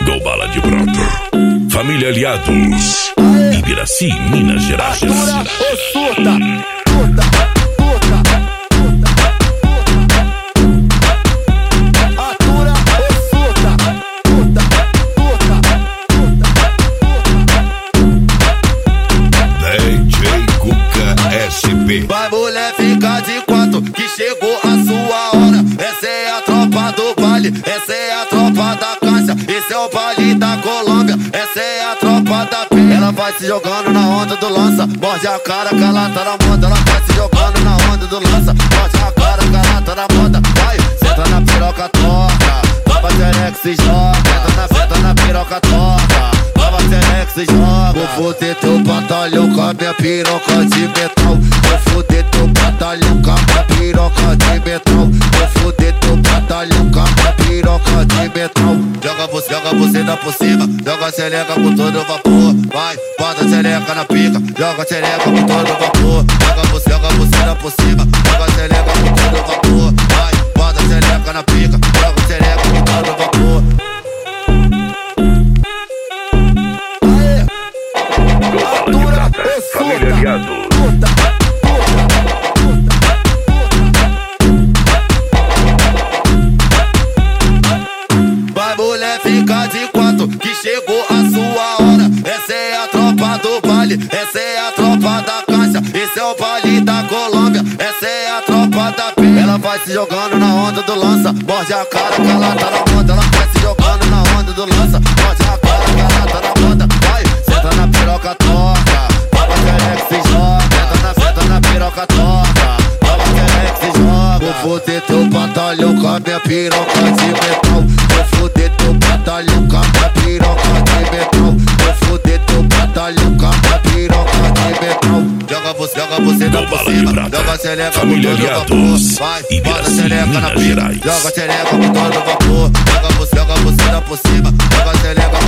do Bala de Prata. Família Aliados, Ibiraci, Minas Gerais. Atura ou surta? Atura ou surta? DJ Cuca SP. Vai, mulher, fica de quatro que chegou a sua hora. Essa é a tropa do baile, essa é a tropa da caixa. Esse é o baile da Colômbia, essa é a tropa da pena. Ela vai se jogando na onda do lança, morde a cara que ela tá na moda. Ela vai se jogando na onda do lança, morde a cara que ela tá na moda. Vai, senta na piroca, toca, toma xereca, se joga. Senta na piroca, toca, toma xereca, se joga. Vou foder teu batalhão com a minha piroca de metal. Vou foder teu batalhão com a minha piroca de metal. Vou foder teu batalhão com a minha piroca de metal. Joga você dá por cima, joga a xereca com todo vapor. Vai, bota a xereca na pica, joga a xereca com todo vapor. Joga você dá por cima, joga a xereca com todo vapor. Vai, bota a xereca na pica, joga a xereca com todo vapor. Atura ou Família Aliados. Vai, mulher, fica de quatro que chegou a sua hora. Essa é a tropa do baile, essa é a tropa da caixa. Esse é o baile da Colômbia, essa é a tropa da pena. Ela vai se jogando na onda do lança, morde a cara que ela tá na moda. Ela vai se jogando na onda do lança, morde a cara que ela tá na moda. Vai, senta na piroca, toca, toma xereca, se joga. Senta na piroca, toca, toma xereca, se joga. Vou foder teu batalhão com a minha piroca de metal. Vou foder teu batalhão com a minha piroca de metal. Vou foder teu batalhão com a minha piroca de metal. Joga você dá por cima, joga a xereca com todo vapor. Vai, bota a xereca na pica, joga a xereca com todo vapor. Joga você dá por cima, joga a xereca